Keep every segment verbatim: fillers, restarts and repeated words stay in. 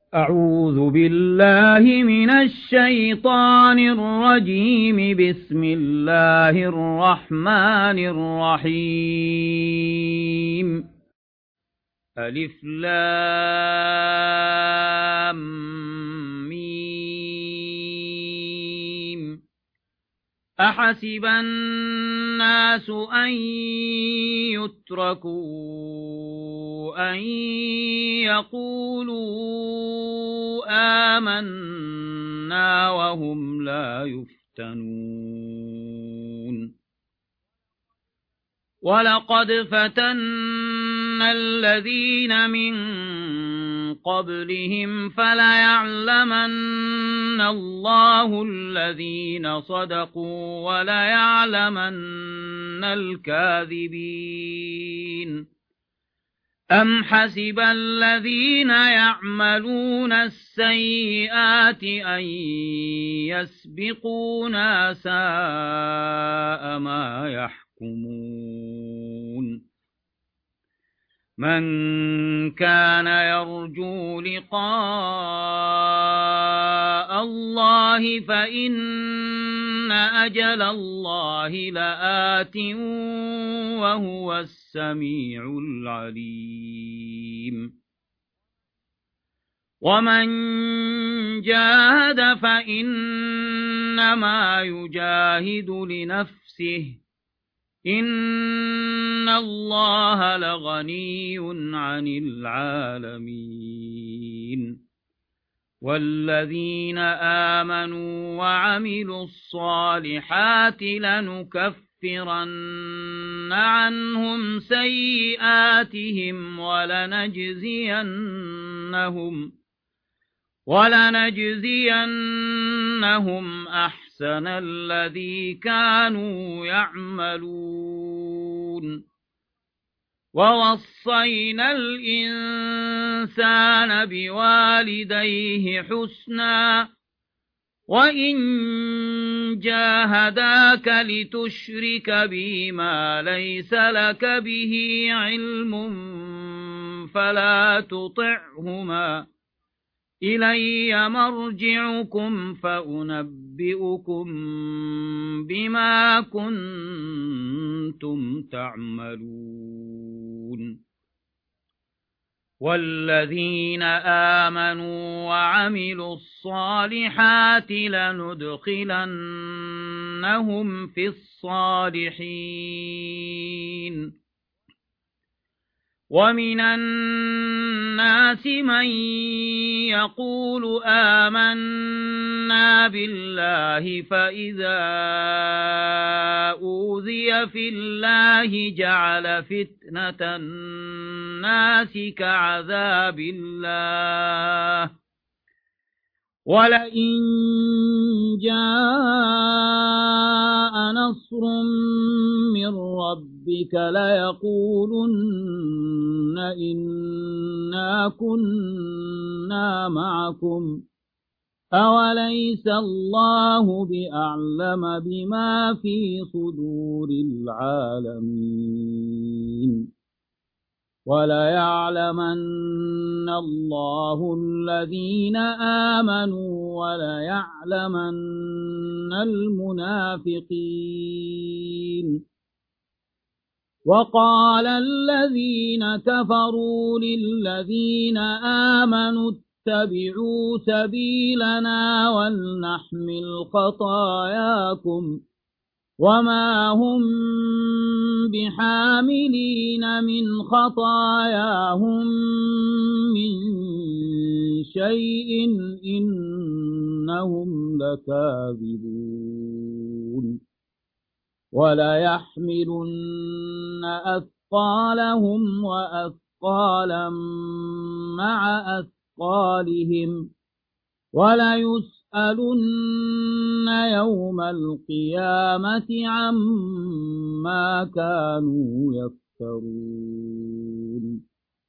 أعوذ بالله من الشيطان الرجيم. بسم الله الرحمن الرحيم. ألف لام ميم. أحسب الناس أن يتركوا أن يقولوا آمنا وهم لا يفتنون. ولقد فتنا الذين من قبلهم فليعلمن الله الذين صدقوا وليعلمن الكاذبين. أم حسب الذين يعملون السيئات أن يسبقونا ساء ما يحكمون. من كان يرجو لقاء الله فإن أجل الله لآت وهو السميع العليم. ومن جاهد فإنما يجاهد لنفسه إن الله لغني عن العالمين. والذين آمنوا وعملوا الصالحات لنكفرن عنهم سيئاتهم ولنجزينهم ولنجزينهم أحسن الذي كانوا يعملون. ووصينا الإنسان بوالديه حسنا وإن جاهداك لتشرك بي ما ليس لك به علم فلا تطعهما إلي مرجعكم فأنبئكم بما كنتم تعملون. والذين آمنوا وعملوا الصالحات لندخلنهم في الصالحين. ومن الناس من يقول آمنا بالله فإذا أوذي في الله جعل فتنة الناس كعذاب الله ولئن جاء نصر من ربك ليقولن إنا كنا معكم أوليس الله بأعلم بما في صدور العالمين. وليعلمن الله الذين آمنوا وليعلمن المنافقين. وقال الذين كفروا للذين آمنوا اتبعوا سبيلنا ولنحمل خطاياكم وما هم بحاملين من خطاياهم من شيء إنهم لكاذبون. وليحملن أثقالهم وأثقالا مع أثقالهم وليسألن يوم القيامة عما كانوا يفترون.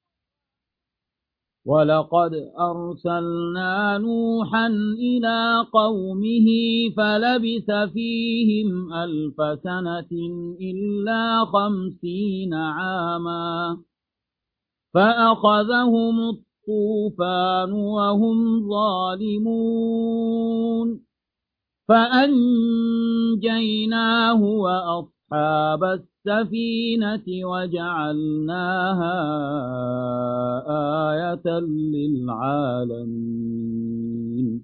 ولقد أرسلنا نوحا إلى قومه فلبث فيهم ألف سنة إلا خمسين عاما فأخذهم الطوفان وهم ظالمون فأنجيناه وأصحاب السفينة وجعلناها آية للعالمين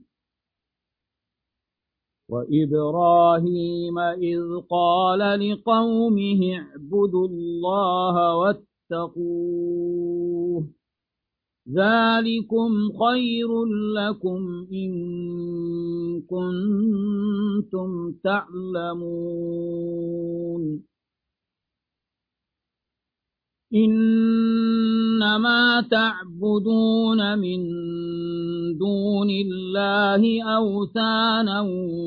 وإبراهيم إذ قال لقومه اعبدوا الله واتقوه ذلكم خير لكم إن كنتم تعلمون إنما تعبدون من دون الله أوثانا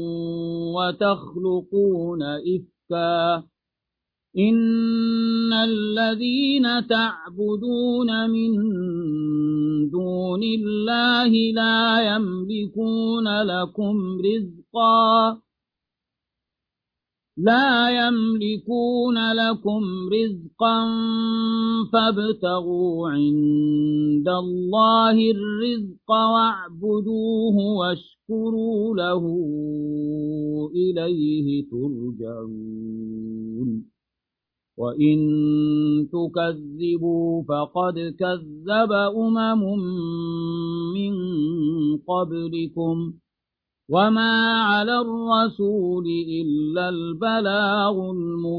وتخلقون إفكا إن الذين تعبدون من دون الله لا يملكون لكم رزقا لا يملكون لكم رزقا فابتغوا عند الله الرزق واعبدوه واشكروا له إليه ترجعون وإن تكذبوا فقد كذب أمم من قبلكم وما على الرسول إلا البلاغ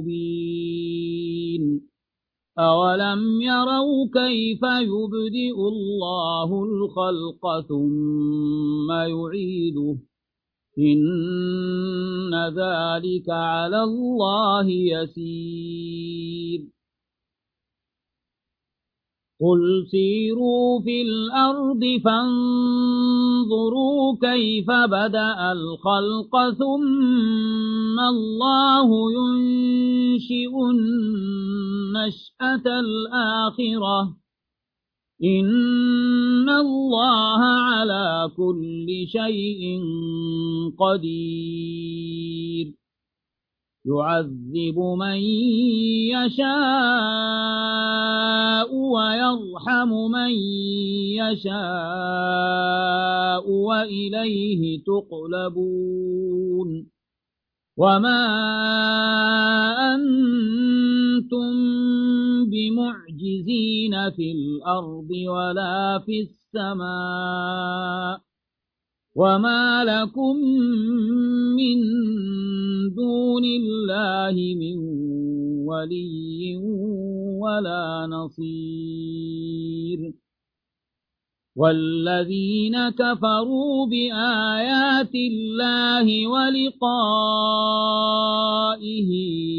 المبين أولم يروا كيف يبدئ الله الخلق ثم يعيده إن ذلك على الله يسير قل سيروا في الأرض فانظروا كيف بدأ الخلق ثم الله ينشئ النشأة الآخرة إن الله على كل شيء قدير يعذب من يشاء ويرحم من يشاء وإليه تقلبون وما أنتم بمعجزين في الأرض ولا في السماء وما لكم من دون الله من ولي ولا نصير والذين كفروا بآيات الله ولقائه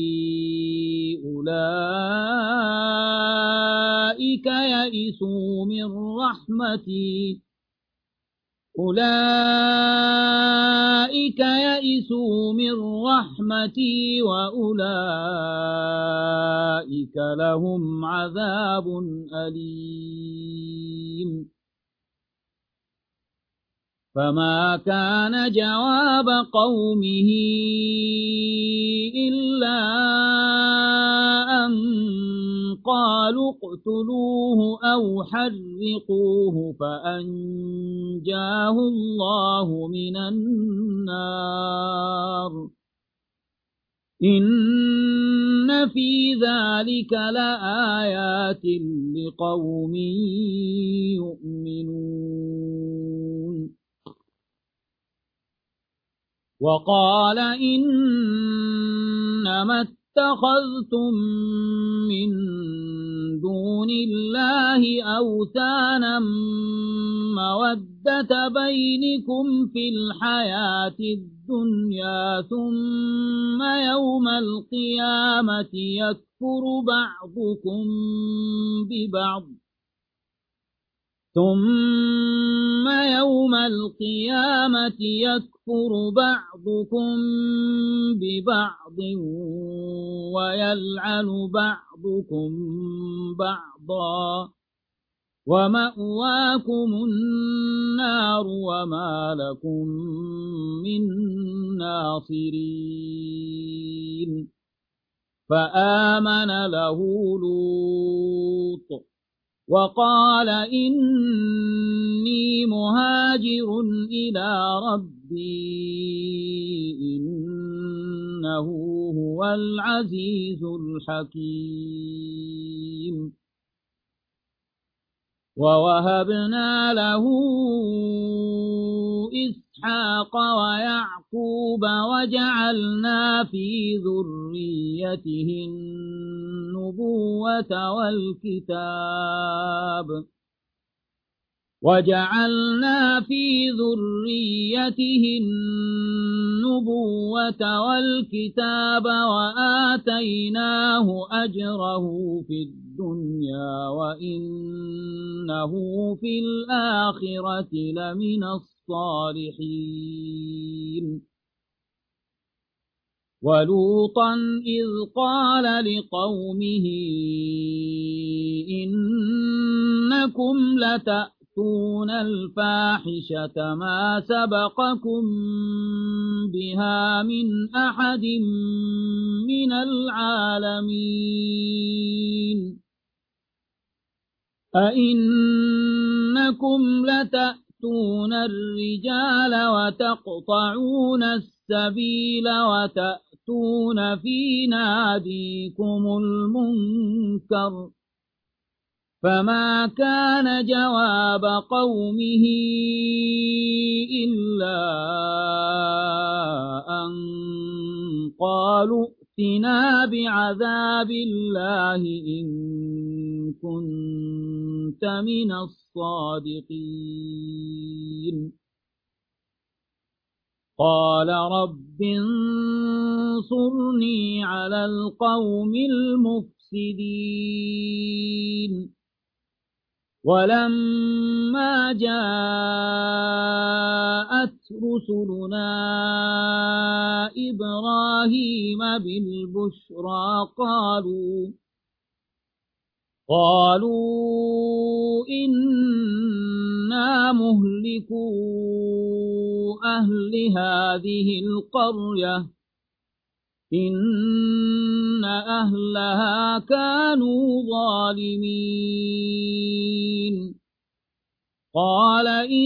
أولئك يئسوا من رحمتي أولئك يئسوا من رحمتي وأولئك لهم عذاب أليم فما كان جواب قومه إلا أن قالوا اقتلوه أو حرقوه فأنجاه الله من النار إن في ذلك لآيات لقوم يؤمنون وقال إنما اتخذتم من دون الله أوثانا مودة بينكم في الحياة الدنيا ثم يوم القيامة يكفر بعضكم ببعض ثم يوم القيامة يكفر بعضكم ببعض ويلعن بعضكم بعضا ومأواكم النار وما لكم من ناصرين فآمن له لوط وقال إني مهاجر إلى ربي إنه هو العزيز الحكيم ووهبنا له إسحاق ويعقوب وجعلنا في ذريته النبوة والكتاب وجعلنا في ذريته النبوة والكتاب وآتيناه أجره في الدنيا وإنه في الآخرة لمن الصالحين ولوطا إذ قال لقومه إنكم لتأتون الفاحشة ما سبقكم بها من أحد من العالمين أئنكم لتأتون الرجال وتقطعون السبيل وتأتون في ناديكم المنكر فما كان جواب قومه إلا أن قالوا ائتنا بعذاب الله إن كنت من الصادقين قال رب انصرني على القوم المفسدين ولما جاءت رسلنا إبراهيم بالبشرى قالوا قالوا إنا مهلكو أهل هذه القرية إن أهلها كانوا ظالمين قال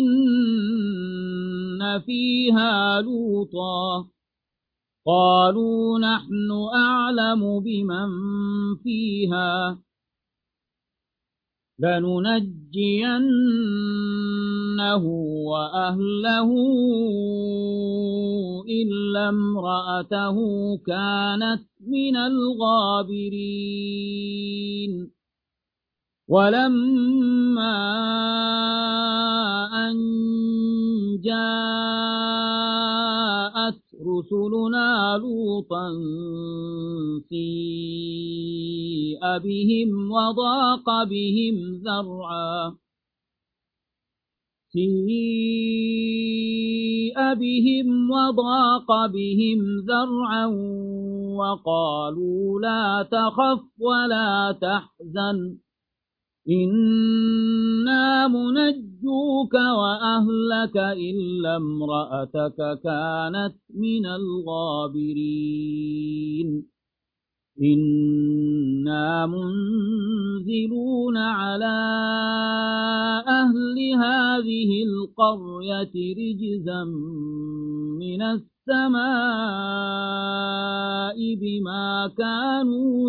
إن فيها لوطا قالوا نحن أعلم بمن فيها لننجينه وأهله إلا امرأته كانت من الغابرين ولما أن جاءت رسلنا لوطا سيء بهم وضاق بهم ذرعا سيء بهم وضاق بهم ذرعا وقالوا لا تخف ولا تحزن إنا منجوك وأهلك إلا امرأتك كانت من الغابرين إنا منزلون على أهل هذه القرية رجزا من السماء بما كانوا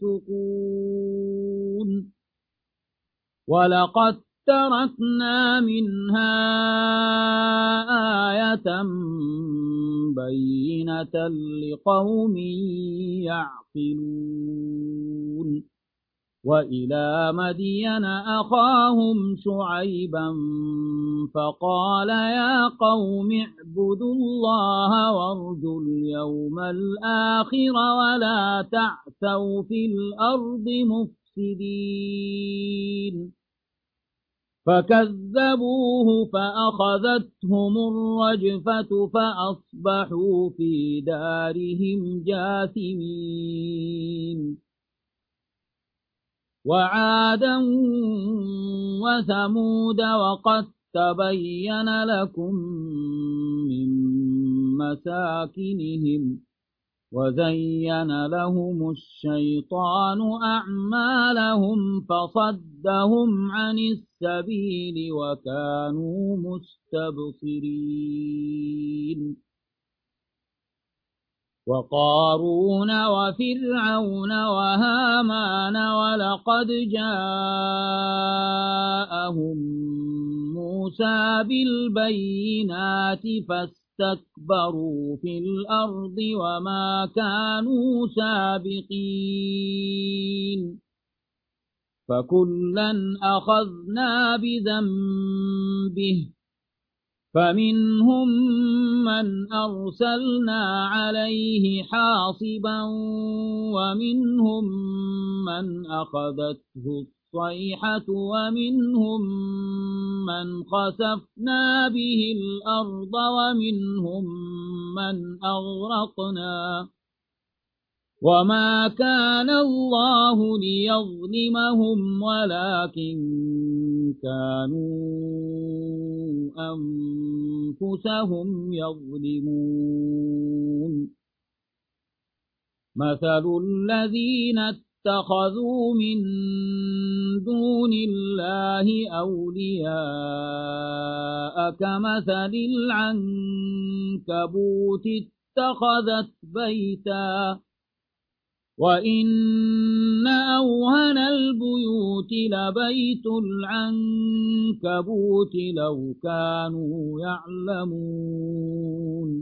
يفسقون ولقد تركنا منها آية بينة لقوم يعقلون وإلى مدين أخاهم شعيبا فقال يا قوم اعبدوا الله وارجوا اليوم الآخر ولا تعثوا في الأرض مفسدين فكذبوه فأخذتهم الرجفة فأصبحوا في دارهم جاثمين وعادا وثمود وقد تبين لكم من مساكنهم وزين لهم الشيطان أعمالهم فصدهم عن السبيل وكانوا مستبصرين وقارون وفرعون وهامان ولقد جاءهم موسى بالبينات فاستكبروا في الأرض وما كانوا سابقين فكلا أخذنا بذنبه فمنهم من أرسلنا عليه حاصبا ومنهم من أخذته الصيحة ومنهم من خسفنا به الأرض ومنهم من أغرقنا وما كان الله ليظلمهم ولكن كانوا أنفسهم يظلمون مثل الذين اتخذوا من دون الله أولياء كمثل العنكبوت اتخذت بيتا وإن أوهن البيوت لبيت العنكبوت لو كانوا يعلمون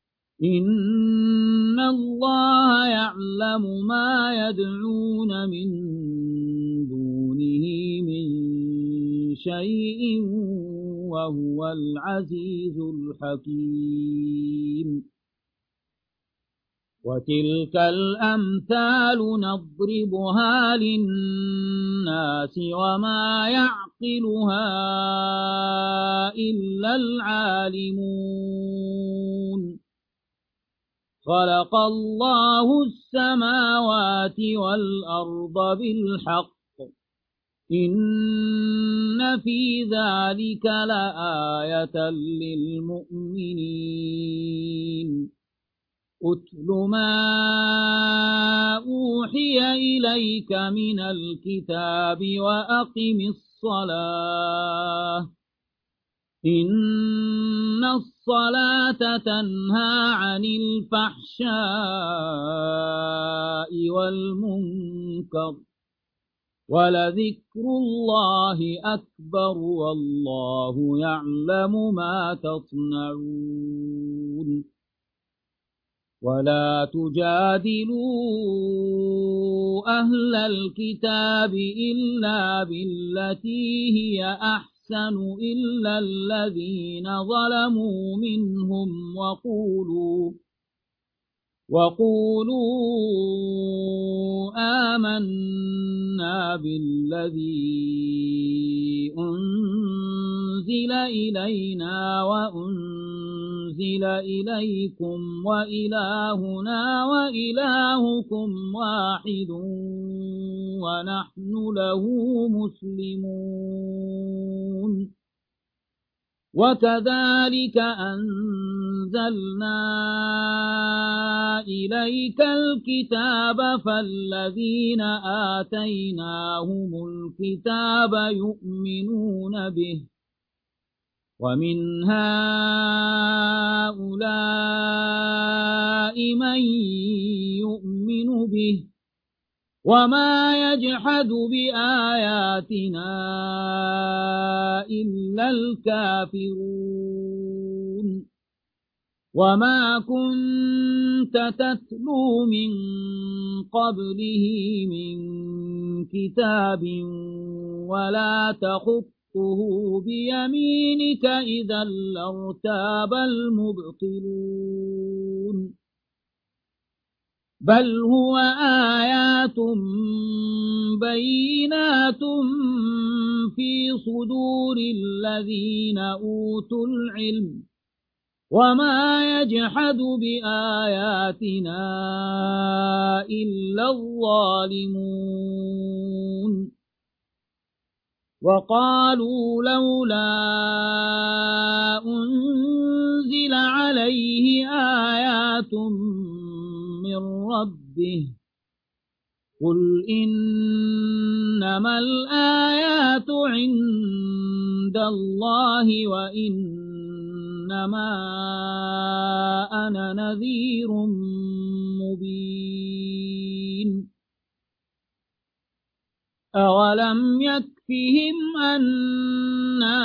إن الله يعلم ما يدعون من دونه من شيء وهو العزيز الحكيم وتلك الأمثال نضربها للناس وما يعقلها إلا العالمون خلق الله السماوات والأرض بالحق إن في ذلك لآية للمؤمنين أتل ما أوحي إليك من الكتاب وأقم الصلاة إن الصلاة تنهى عن الفحشاء والمنكر ولذكر الله أكبر والله يعلم ما تصنعون ولا تجادلوا أهل الكتاب إلا بالتي هي أحسن إلا الذين ظلموا منهم وقولوا وقولوا آمنا بالذي أنزل إلينا وأنزل إليكم وإلهنا وإلهكم واحد ونحن له مسلمون وكذلك أنزلنا إليك الكتاب فالذين آتيناهم الكتاب يؤمنون به ومن هؤلاء من يؤمن به وما يجحد بآياتنا إلا الكافرون وما كنت تتلو من قبله من كتاب ولا تخطه بيمينك إذا لارتاب المبطلون بل هو آيات بينات في صدور الذين أوتوا العلم وما يجحد بآياتنا إلا الظالمون وقالوا لولا أنزل عليه آيات من ربه قل إنما الآيات عند الله وإنما أنا نذير مبين أولم يكفهم أنا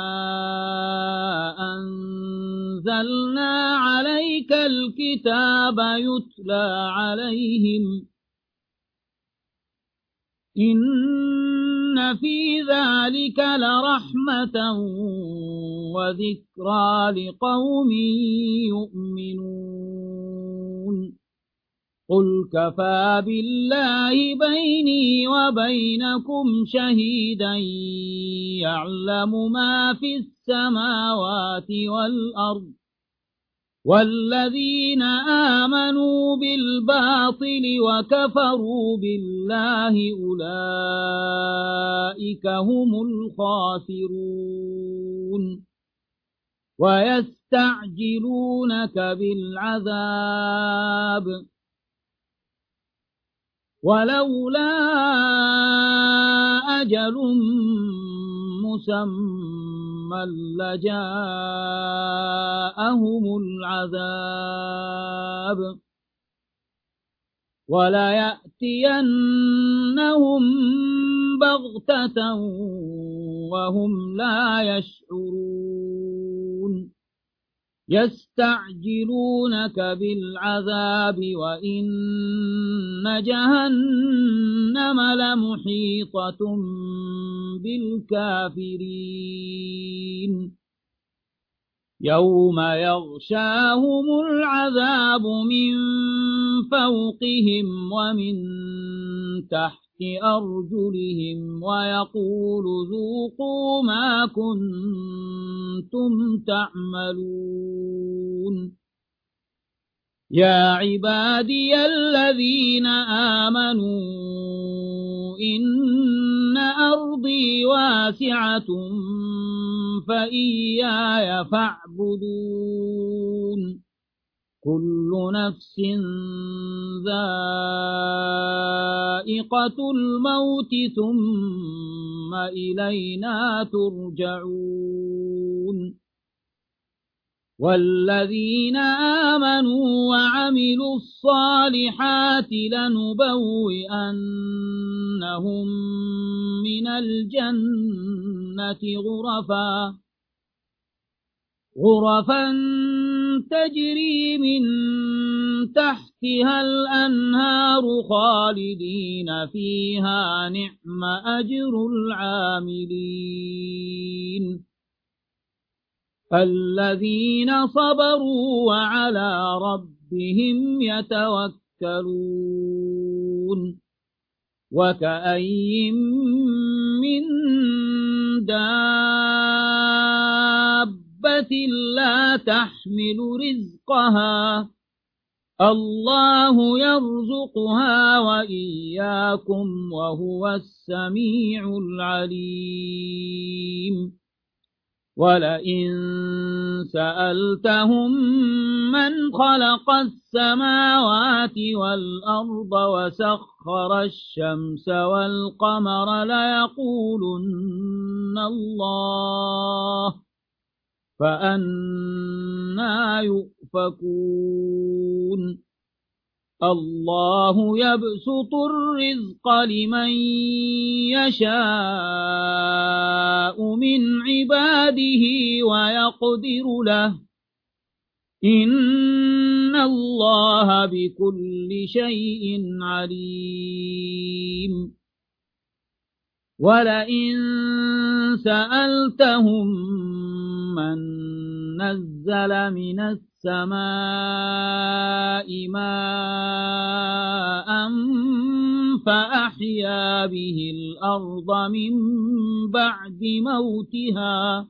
أنزلنا عليك الكتاب يتلى عليهم إن في ذلك لرحمة وذكرى لقوم يؤمنون قل كفى بالله بيني وبينكم شهيدا يعلم ما في السماوات والأرض والذين آمنوا بالباطل وكفروا بالله أولئك هم الخاسرون ويستعجلونك بالعذاب ولولا أجل مسمى لجاءهم العذاب وليأتينهم بغتة وهم لا يشعرون يستعجلونك بالعذاب وإن جهنم لمحيطة بالكافرين يوم يغشاهم العذاب من فوقهم ومن تحت أرجلهم ويقول ذوقوا ما كنتم تعملون يا عبادي الذين آمنوا إن أرضي واسعة فإياي فاعبدون كل نفس ذائقة الموت ثم إلينا ترجعون والذين آمنوا وعملوا الصالحات لنبوئنهم من الجنة غرفا غرفا تجري من تحتها الأنهار خالدين فيها نعم أجر العاملين الذين صبروا وعلى ربهم يتوكلون وكأي من دابة لا تحمل رزقها الله يرزقها وإياكم وهو السميع العليم ولئن سألتهم من خلق السماوات والأرض وسخر الشمس والقمر ليقولن الله فأنى يؤفكون الله يبسط الرزق لمن يشاء من عباده ويقدر له إن الله بكل شيء عليم ولئن سألتهم من نزل من السماء ماء فأحيا به الأرض من بعد موتها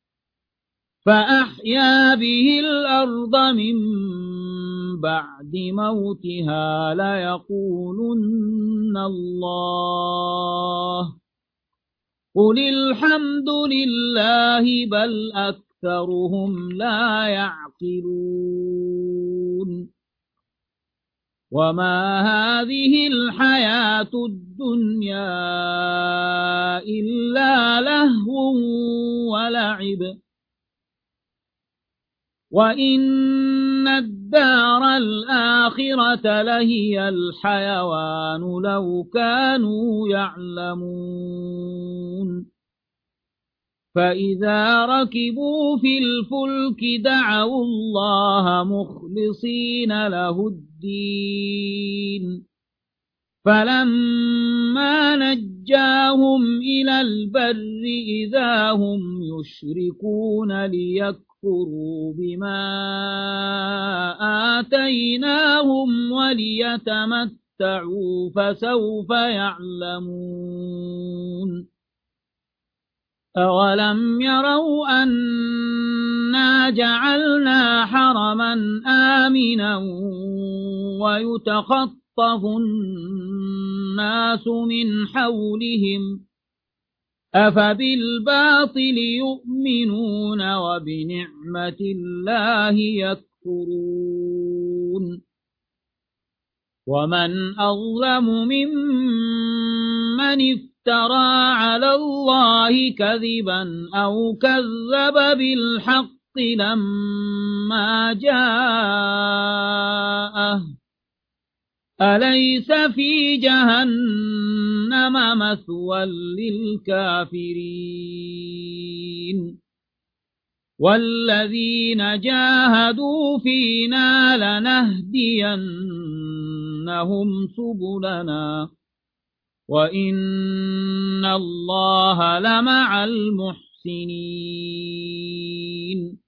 فأحيا به الأرض من بعد موتها ليقولن الله قل الحمد لله بل أكثرهم لا يعقلون وما هذه الحياة الدنيا إلا لهو ولعب وإن الدار الآخرة لهي الحيوان لو كانوا يعلمون فإذا ركبوا في الفلك دعوا الله مخلصين له الدين فلما نجاهم إلى البر إذا هم يشركون ليكفروا بما آتيناهم وليتمتعوا فسوف يعلمون أولم يروا أنا جعلنا حرما آمنا ويتخطف الناس من حولهم أفبالباطل يؤمنون وبنعمة الله يكفرون ومن أظلم ممن افترى على الله كذبا أو كذب بالحق لما جاءه أليس في جهنم مثوى للكافرين والذين جاهدوا فينا لنهدينهم سبلنا وإن الله لمع المحسنين